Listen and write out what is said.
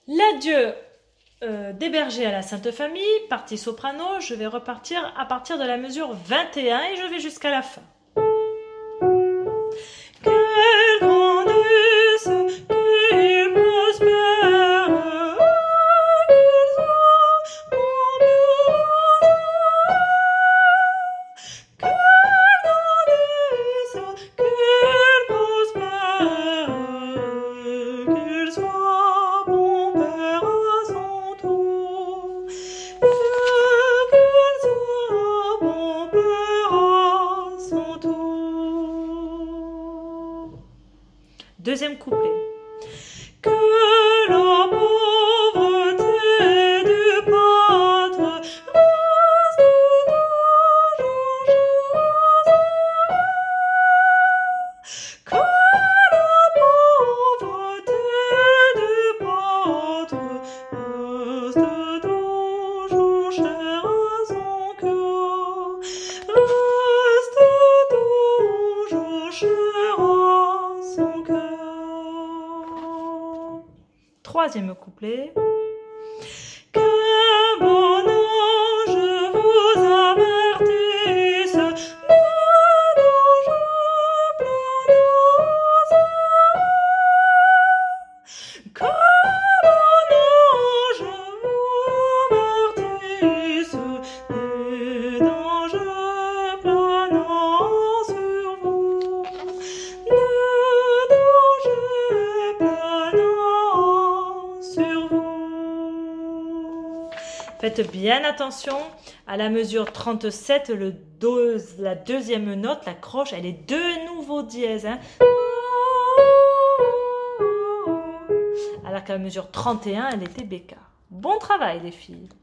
L'adieu des bergers à la Sainte Famille, partie soprano, je vais repartir à partir de la mesure 21 et je vais jusqu'à la fin. Quelle grandesse, qu'il prospère, qu'il soit embarrassant. Quelle grandesse, qu'il prospère, qu'il soit bon père à son tour. Qu'il soit bon père à son tour. Deuxième couplet. Que la pauvreté du pâtre reste toujours chez Razan. Que la pauvreté du pâtre reste toujours chère à son cœur. Reste toujours chère à son cœur. Troisième couplet. Qu'un bon ange vous avertisse de dangers plein d'océans. Qu'un bon ange vous avertisse des dangers planant sur vous. Des dangers planant sur vous. Faites bien attention à la mesure 37, la deuxième note, la croche, elle est de nouveau dièse. Hein. Alors qu'à la mesure 31, elle était bécard. Bon travail les filles.